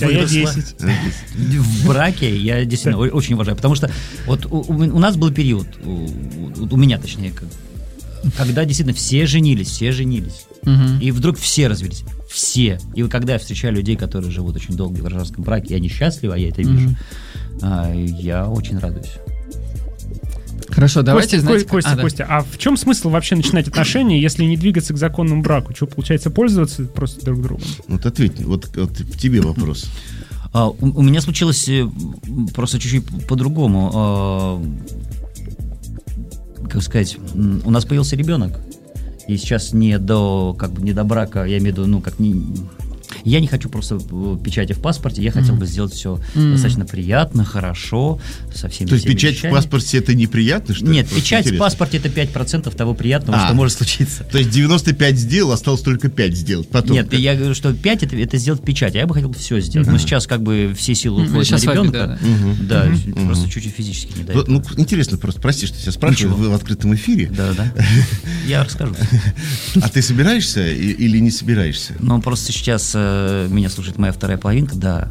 В браке я действительно очень уважаю. Потому что вот у нас был период, у меня точнее, когда действительно все женились. И вдруг все развелись. Все. И когда я встречаю людей, которые живут очень долго в гражданском браке, и они счастливы, а я это вижу, я очень радуюсь. Хорошо, давайте, Костя, а в чем смысл вообще начинать отношения, если не двигаться к законному браку? Что, получается, пользоваться просто друг другом? Вот ответь, вот тебе вопрос. У меня случилось просто чуть-чуть по-другому. Как сказать, у нас появился ребенок, и сейчас не до брака, я имею в виду, я не хочу просто печати в паспорте, я хотел бы сделать все достаточно приятно, хорошо, со всеми. То есть печать в паспорте это неприятно, что ли? Нет, печать в паспорте это 5% того приятного, что может случиться. То есть 95 сделал, осталось только 5 сделать потом. Нет, я говорю, что 5 это сделать печать, а я бы хотел все сделать. Но сейчас все силы уходят на ребенка. Да, просто чуть-чуть физически не дает. Ну, интересно, просто прости, что тебя спрашиваю, вы в открытом эфире. Да. Я расскажу. А ты собираешься или не собираешься? Ну, просто сейчас меня слушает моя вторая половинка, да.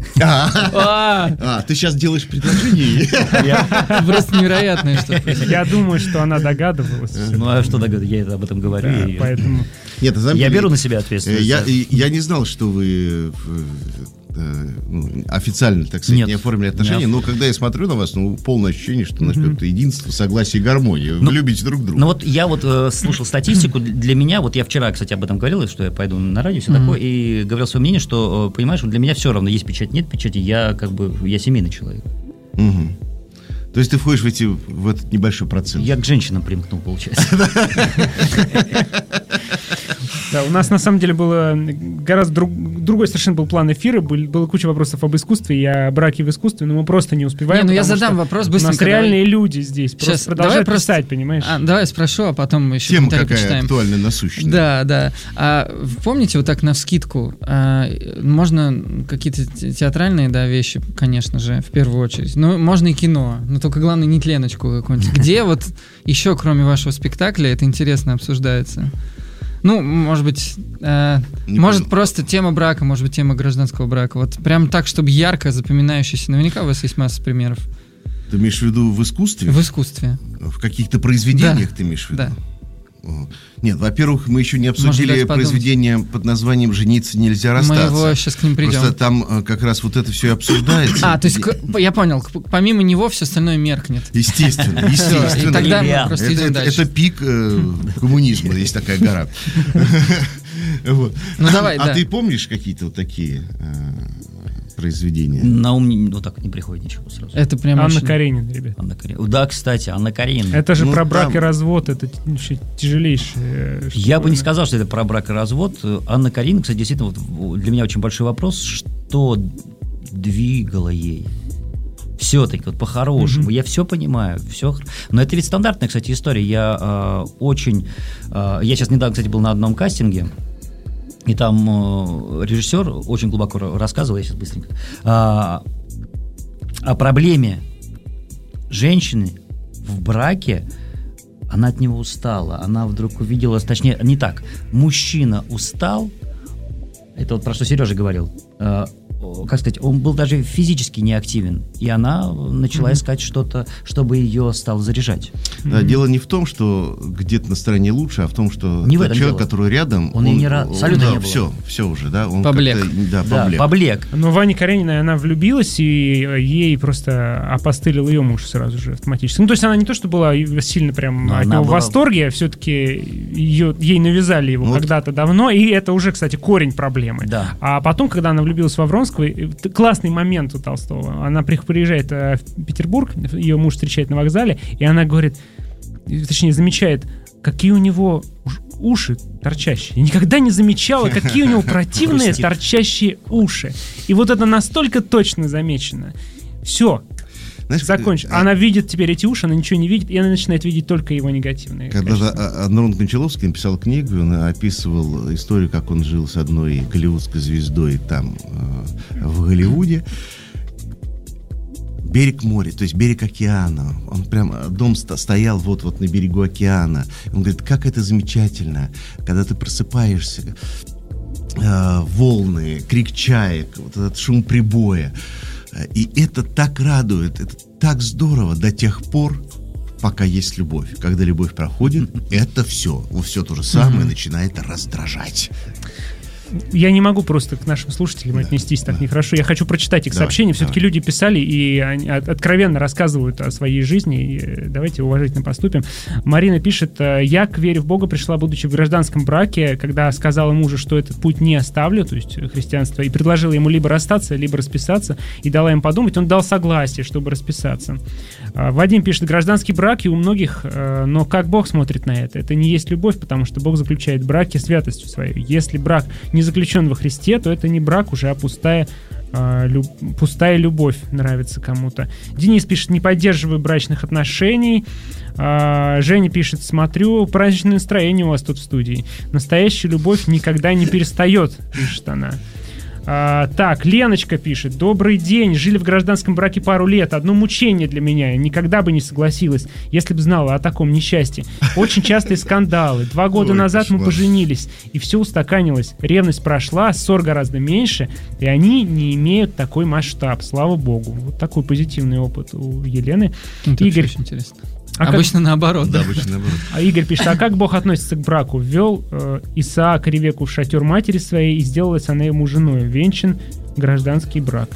Ты сейчас делаешь предложение? Просто невероятное что-то. Я думаю, что она догадывалась. Ну, а что догадываться? Я об этом говорю. Поэтому... Нет, я беру на себя ответственность. Я не знал, что вы официально, так сказать, не оформили отношения, но когда я смотрю на вас, полное ощущение, что у нас какое-то единство, согласие, гармония. Вы любите друг друга. Ну вот я слушал статистику, для меня, я вчера, кстати, об этом говорил, что я пойду на радио, все такое, и говорил свое мнение, что, понимаешь, для меня все равно, есть печать, нет печати, я семейный человек. То есть ты входишь в этот небольшой процент? Я к женщинам примкнул, получается. Да, у нас на самом деле было гораздо другой совершенно был план эфира, было куча вопросов об искусстве и о браке в искусстве, но мы просто не успеваем. Я задам вопрос быстренько. У нас реальные люди здесь, сейчас продолжают писать, понимаешь? Давай спрошу, а потом еще тема комментарий какая почитаем. актуальная, насущная. Да. Помните, вот так навскидку, можно какие-то театральные, вещи, конечно же, в первую очередь, но можно и кино, но только главное не тленочку какую-нибудь. Где вот еще, кроме вашего спектакля, это интересно обсуждается? Ну, может быть, просто тема брака, может быть, тема гражданского брака. Вот прям так, чтобы ярко запоминающийся. Наверняка у вас есть масса примеров. Ты имеешь в виду в искусстве? В искусстве. В каких-то произведениях ты имеешь в виду? Да. Нет, во-первых, мы еще не обсудили произведение под названием «Жениться нельзя расстаться». Мы его сейчас к ним придем. Просто там как раз вот это все и обсуждается. То есть, я понял, помимо него все остальное меркнет. Естественно. И тогда мы просто идем дальше. Это пик коммунизма, есть такая гора. Ну давай, А ты помнишь какие-то вот такие произведения? На ум вот так не приходит ничего сразу. Это прям Анна Каренина, ребят. Анна Каренина. Да, кстати, Анна Каренина. Это же про брак и развод, это тяжелейшее. Я бы не сказал, что это про брак и развод. Анна Каренина, кстати, действительно, вот для меня очень большой вопрос, что двигало ей. Все-таки, вот по-хорошему, я все понимаю, все. Но это ведь стандартная, кстати, история. Я сейчас недавно, кстати, был на одном кастинге, и там режиссер очень глубоко рассказывал, я сейчас быстренько, о проблеме женщины в браке. Она от него устала, она вдруг увидела, точнее, не так, мужчина устал, это вот про что Сережа говорил, как сказать, он был даже физически неактивен, и она начала искать что-то, чтобы ее стало заряжать. Да, дело не в том, что где-то настроение лучше, а в том, что не тот человек, который рядом, он абсолютно не было. Все уже, да, он поблек. Поблек. Но Ваня Каренина, она влюбилась, и ей просто опостылил ее муж сразу же автоматически. Ну, то есть она не то, что была сильно прям от него в восторге, а все-таки ей навязали его когда-то давно, и это уже, кстати, корень проблемы. Да. А потом, когда она влюбилась во Вронского, классный момент у Толстого. Она приезжает в Петербург, ее муж встречает на вокзале, и она говорит, точнее, замечает, какие у него уши торчащие. Я никогда не замечала, какие у него противные торчащие уши. И вот это настолько точно замечено. Все. Закончено. Она видит теперь эти уши, она ничего не видит, и она начинает видеть только его негативные качества. Когда Аднон Кончаловский написал книгу, он описывал историю, как он жил с одной голливудской звездой там, в Голливуде. Берег моря, то есть берег океана. Он прям, дом стоял вот на берегу океана. Он говорит, как это замечательно, когда ты просыпаешься, волны, крик чаек, вот этот шум прибоя. И это так радует, это так здорово до тех пор, пока есть любовь. Когда любовь проходит, это все то же самое начинает раздражать. Я не могу просто к нашим слушателям отнестись так нехорошо. Я хочу прочитать их сообщения. Все-таки люди писали и они откровенно рассказывают о своей жизни. И давайте уважительно поступим. Марина пишет: я к вере в Бога пришла, будучи в гражданском браке, когда сказала мужу, что этот путь не оставлю, то есть христианство, и предложила ему либо расстаться, либо расписаться, и дала им подумать. Он дал согласие, чтобы расписаться. Вадим пишет: гражданский брак и у многих, но как Бог смотрит на это? Это не есть любовь, потому что Бог заключает в браке святостью своей. Если брак не заключен во Христе, то это не брак уже, а пустая любовь нравится кому-то. Денис пишет: не поддерживаю брачных отношений. Женя пишет: смотрю, праздничное настроение у вас тут в студии. Настоящая любовь никогда не перестает, пишет она. Так, Леночка пишет: добрый день, жили в гражданском браке пару лет, одно мучение для меня, никогда бы не согласилась, если бы знала о таком несчастье. Очень частые скандалы, 2 года назад мы поженились, и все устаканилось, ревность прошла, ссор гораздо меньше, и они не имеют такой масштаб, слава богу. Вот такой позитивный опыт у Елены. Это Игорь, очень интересно. Обычно наоборот. Да, обычно наоборот. А Игорь пишет: а как Бог относится к браку? Ввел Исаак Ревеку в шатер матери своей, и сделалась она ему женой. Венчан гражданский брак.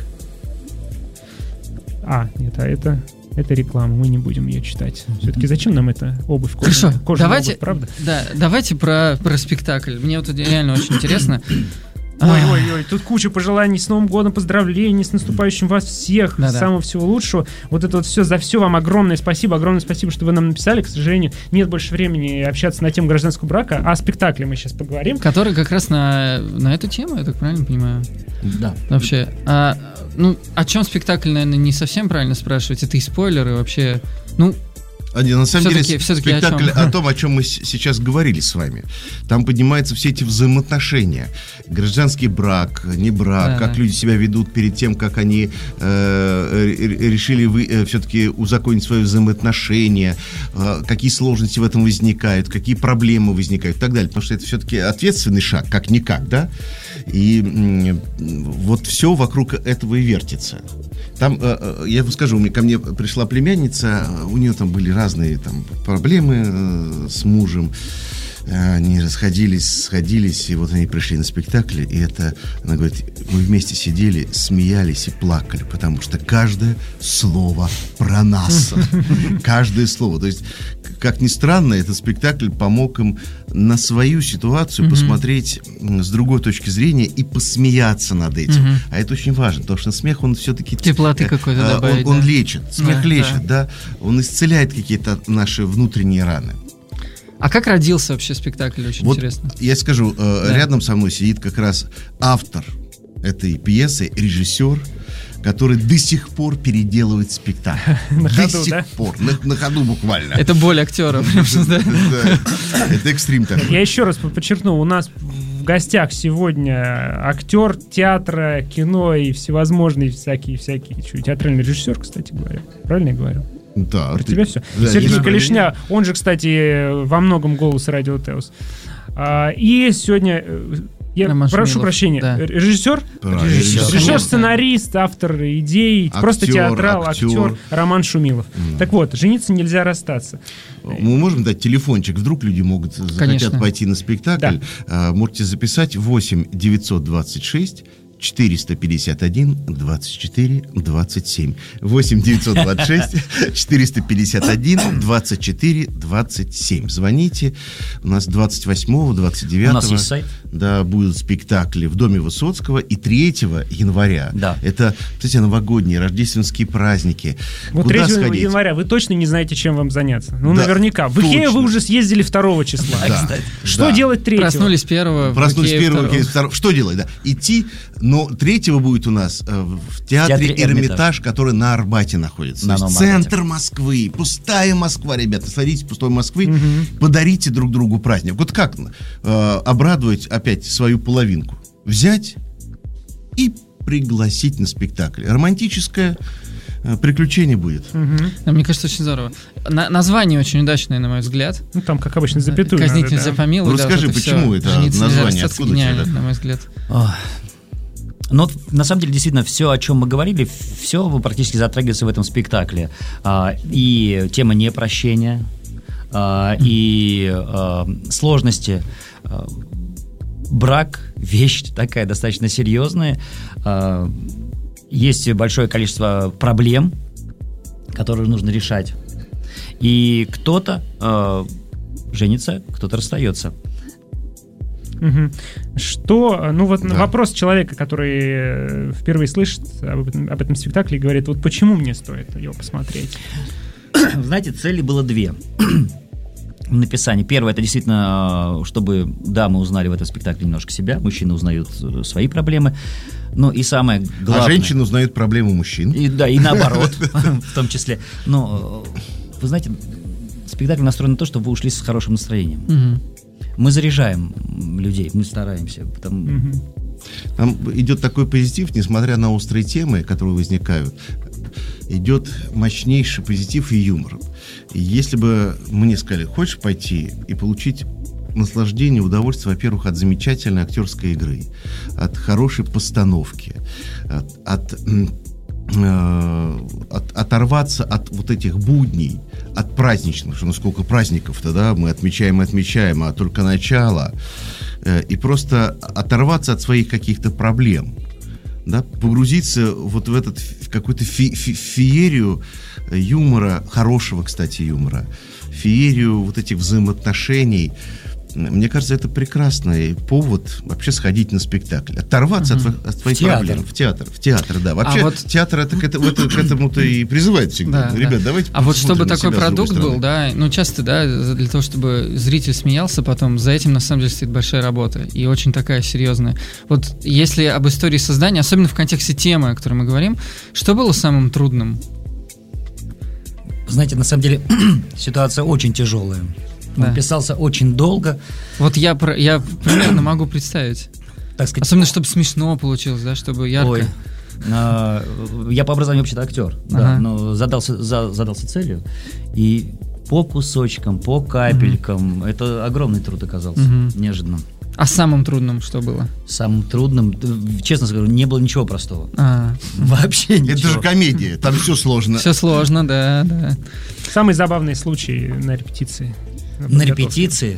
Нет, это реклама, мы не будем ее читать. Все-таки зачем нам эта обувь? Хорошо, давайте, обувь, правда? Да, давайте про спектакль. Мне вот это реально очень интересно. Ой-ой-ой, тут куча пожеланий с Новым годом, поздравлений, с наступающим вас всех, самого всего лучшего. Вот это вот все, за все вам огромное спасибо, что вы нам написали. К сожалению, нет больше времени общаться на тему гражданского брака, о спектакле мы сейчас поговорим. Который как раз на эту тему, я так правильно понимаю? Да. Вообще, о чем спектакль, наверное, не совсем правильно спрашивать, это и спойлеры вообще, На самом деле, все-таки спектакль о том, о чем мы сейчас говорили с вами. Там поднимаются все эти взаимоотношения. Гражданский брак, не брак, как люди себя ведут перед тем, как они решили все-таки узаконить свои взаимоотношения, какие сложности в этом возникают, какие проблемы возникают и так далее. Потому что это все-таки ответственный шаг, как-никак, да? И вот все вокруг этого и вертится. Там, я вам скажу, ко мне пришла племянница, у нее там были разные там проблемы с мужем, они сходились, и вот они пришли на спектакль, и она говорит, мы вместе сидели, смеялись и плакали, потому что каждое слово про нас. Каждое слово. То есть, как ни странно, этот спектакль помог им на свою ситуацию посмотреть с другой точки зрения и посмеяться над этим. А это очень важно, потому что смех, он все-таки... Теплоты какой-то добавить. Он лечит, смех лечит, да. Он исцеляет какие-то наши внутренние раны. А как родился вообще спектакль, очень интересно? Я скажу, рядом со мной сидит как раз автор этой пьесы, режиссер, который до сих пор переделывает спектакль. До сих пор, на ходу буквально. Это боль актера. Это экстрим такой. Я еще раз подчеркну, у нас в гостях сегодня актер театра, кино и всевозможные всякие театральный режиссер, кстати говоря. Правильно я говорю? Да. Про тебя все. Сергей Калишня, он же, ксти, во многом голос Радио Теос. И сегодня... Я прошу прощения, режиссер, сценарист, автор идей, просто театрал, актер Роман Шумилов. Так вот, жениться нельзя расстаться. Мы можем дать телефончик, вдруг люди захотят пойти на спектакль. Можете записать 8 926 451 24 27. 8 926 451 24 27. Звоните. У нас 28-го, 29-го. У нас есть сайт. Да, будут спектакли в Доме Высоцкого. И 3 января. Да. Это, кстати, новогодние, рождественские праздники. Вот 3 января вы точно не знаете, чем вам заняться. Ну, да, наверняка. В Икею вы уже съездили 2 числа. Да. Что делать 3-го? Проснулись 1-го. Проснулись 1-го. Что делать? Да. Идти. Но 3-го будет у нас в театре Эрмитаж, который на Арбате находится. То есть центр Москвы, пустая Москва, ребята. Садитесь в пустой Москвы, подарите друг другу праздник. Вот как обрадовать опять свою половинку? Взять и пригласить на спектакль. Романтическое приключение будет. Мне кажется, очень здорово. Название очень удачное, на мой взгляд. Ну, там, как обычно, запятую. Казнить нельзя помилуй. Расскажи, почему это название? Откуда гениально, на мой взгляд. Но на самом деле, действительно, все, о чем мы говорили, все практически затрагивается в этом спектакле. И тема непрощения, и сложности. Брак — вещь такая достаточно серьезная. Есть большое количество проблем, которые нужно решать. И кто-то женится, кто-то расстается. Что, вопрос человека, который впервые слышит об этом спектакле и говорит, вот почему мне стоит его посмотреть? Знаете, целей было 2 в написании. Первое, это действительно, чтобы, мы узнали в этом спектакле немножко себя, мужчины узнают свои проблемы, ну и самое главное... А женщины узнают проблемы мужчин. И наоборот, в том числе. Но, вы знаете, спектакль настроен на то, чтобы вы ушли с хорошим настроением. Мы заряжаем людей, мы стараемся. Там идет такой позитив, несмотря на острые темы, которые возникают, идет мощнейший позитив и юмор. И если бы мне сказали, хочешь пойти и получить наслаждение, удовольствие, во-первых, от замечательной актерской игры, от хорошей постановки, оторваться от вот этих будней, от праздничных, что сколько праздников-то, да, мы отмечаем, а только начало, и просто оторваться от своих каких-то проблем, да, погрузиться вот в этот в какую-то феерию юмора, хорошего, кстати, юмора, феерию вот этих взаимоотношений, мне кажется, это прекрасный повод вообще сходить на спектакль, оторваться от своих проблем. В театр, да. Вообще, театр это к этому-то и призывает всегда. Да, Ребят, да. давайте. А вот чтобы такой продукт был, стороны. да, ну часто, да, для того, чтобы зритель смеялся потом, за этим на самом деле стоит большая работа и очень такая серьезная. Вот если об истории создания, особенно в контексте темы, о которой мы говорим, что было самым трудным? Знаете, на самом деле ситуация очень тяжелая. Он Да. писался очень долго. Вот я примерно могу представить. Так сказать, Особенно, чтобы смешно получилось, да, чтобы ярко. Ой, я по образованию вообще-то актер, да, Ага. но задался целью. И по кусочкам, по капелькам, это огромный труд оказался, неожиданно. А самым трудным что было? Самым трудным, честно скажу, не было ничего простого. Вообще ничего. Это же комедия, там все сложно. Все сложно, да. Самый забавный случай на репетиции. На репетиции?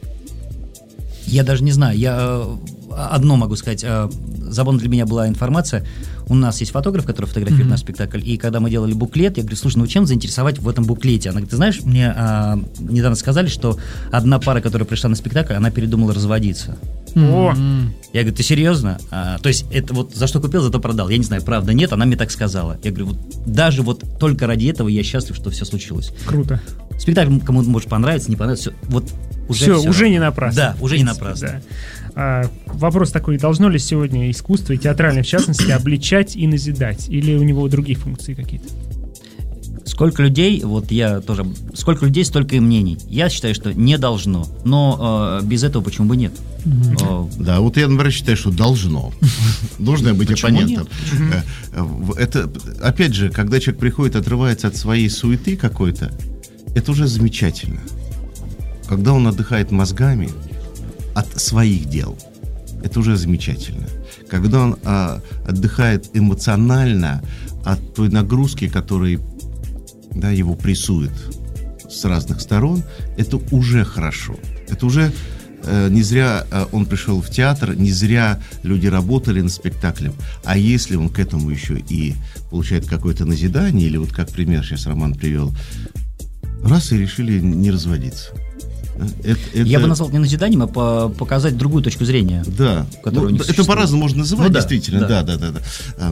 Я даже не знаю. Я одно могу сказать. Забавно для меня была информация. У нас есть фотограф, который фотографирует наш спектакль. И когда мы делали буклет, я говорю, слушай, ну чем заинтересовать в этом буклете? Она говорит, ты знаешь, мне недавно сказали, что одна пара, которая пришла на спектакль, она передумала разводиться. О, Я говорю, ты серьезно? То есть это вот за что купил, зато продал. Я не знаю, правда, нет, она мне так сказала. Я говорю, вот даже вот только ради этого я счастлив, что все случилось. круто. Спектакль кому-то может понравиться, не понравится, вот Уже не напрасно. Да, уже не В принципе, напрасно. да. Вопрос такой, должно ли сегодня искусство, и театральное в частности, обличать и назидать? Или у него другие функции какие-то? Сколько людей, сколько людей, столько и мнений. Я считаю, что не должно, но без этого почему бы нет? Да, вот я, например, считаю, что должно. Должно быть Почему оппонентом. Это, опять же, когда человек приходит, отрывается от своей суеты какой-то, это уже замечательно. Когда он отдыхает мозгами от своих дел, это уже замечательно. Когда он отдыхает эмоционально от той нагрузки, которая его прессует с разных сторон, это уже хорошо. Это уже не зря он пришел в театр, не зря люди работали над спектаклем. А если он к этому еще и получает какое-то назидание, или вот как пример сейчас Роман привел, раз и решили не разводиться. Я бы назвал не назиданием, а показать другую точку зрения. Да, это по-разному можно называть, действительно. Да.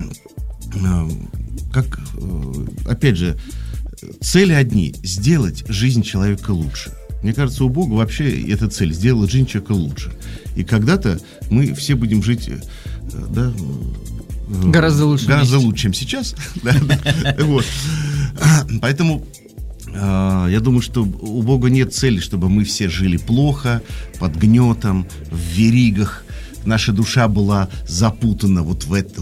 Как, опять же, цели одни – сделать жизнь человека лучше. Мне кажется, у Бога вообще эта цель – сделать жизнь человека лучше. И когда-то мы все будем жить, Гораздо лучше, чем сейчас. Поэтому я думаю, что у Бога нет цели, чтобы мы все жили плохо, под гнетом, в веригах. Наша душа была запутана вот в этом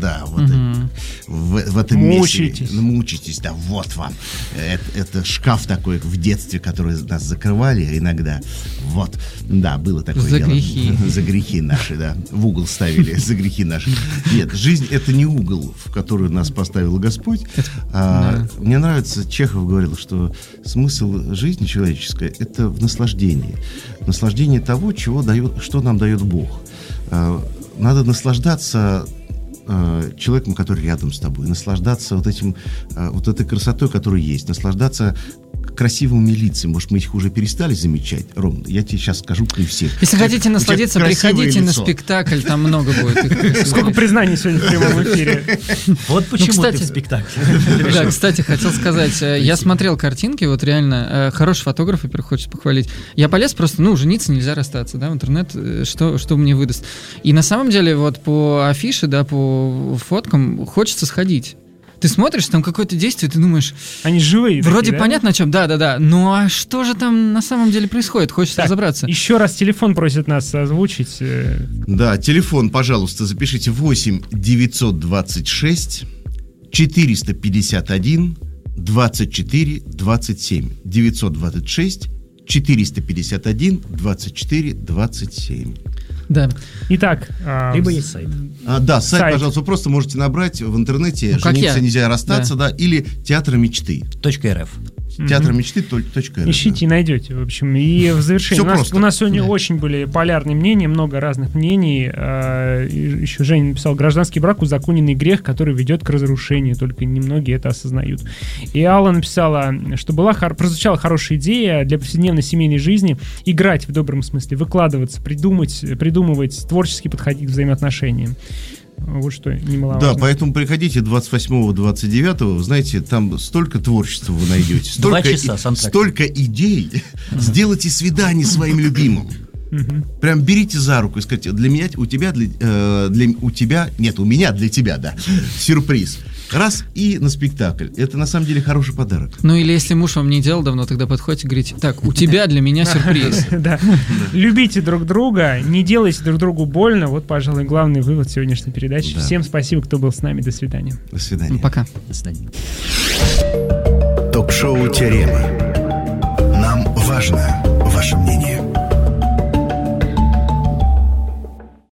месте. Мучитесь, да, вот вам. Это шкаф такой в детстве, который нас закрывали иногда. Вот, да, было такое дело. Грехи. За грехи наши, да. В угол ставили, за грехи наши. Нет, жизнь — это не угол, в который нас поставил Господь. Мне нравится, Чехов говорил, что смысл жизни человеческой — это в наслаждении. Наслаждение того, что нам дает Бог. Надо наслаждаться человеком, который рядом с тобой, наслаждаться вот этой красотой, которая есть, наслаждаться красивыми лицами. Может, мы их уже перестали замечать? Ром, я тебе сейчас скажу при всех. Если хотите насладиться, приходите на спектакль, там много будет. Сколько признаний сегодня в прямом эфире. Вот почему кстати, ты в спектакле. Да, кстати, хотел сказать, я смотрел картинки, вот реально, хороший фотограф, во-первых, хочется похвалить. Я полез просто, жениться нельзя расстаться, да, в интернет, что мне выдаст. И на самом деле, вот по афише, да, по фоткам хочется сходить. Ты смотришь, там какое-то действие, ты думаешь... Они живые. Вроде такие, понятно, о чем. Да. Ну а что же там на самом деле происходит? Хочется разобраться. Еще раз телефон просят нас озвучить. Да, телефон, пожалуйста, запишите 8 926 451 24 27. 926 451 24 27. Да. Итак. Либо есть сайт. Да, сайт, пожалуйста, вы просто можете набрать в интернете «Жениться нельзя расстаться», да, или «Театр мечты». .рф. Театр мечты .рф. Ищите и найдете, в общем. И в завершении. У нас сегодня очень были полярные мнения, много разных мнений. Еще Женя написал: гражданский брак — узаконенный грех, который ведет к разрушению. Только немногие это осознают. И Алла написала, что прозвучала хорошая идея для повседневной семейной жизни играть в добром смысле, выкладываться, придумывать, творчески подходить к взаимоотношениям. Вот что немаловажно. Да, поэтому приходите 28-29, вы знаете, там столько творчества вы найдете. 2 часа с антрактом. Столько идей. Сделайте свидание своим любимым. Прям берите за руку и скажите: для меня, у тебя, у меня для тебя, да, сюрприз. Раз и на спектакль. Это на самом деле хороший подарок. Ну или если муж вам не делал давно, тогда подходите и говорите: так, у тебя для меня сюрприз. Да. Любите друг друга, не делайте друг другу больно. Вот, пожалуй, главный вывод сегодняшней передачи. Всем спасибо, кто был с нами. До свидания. До свидания. Пока. До свидания. Ток-шоу «Теорема». Нам важно ваше мнение.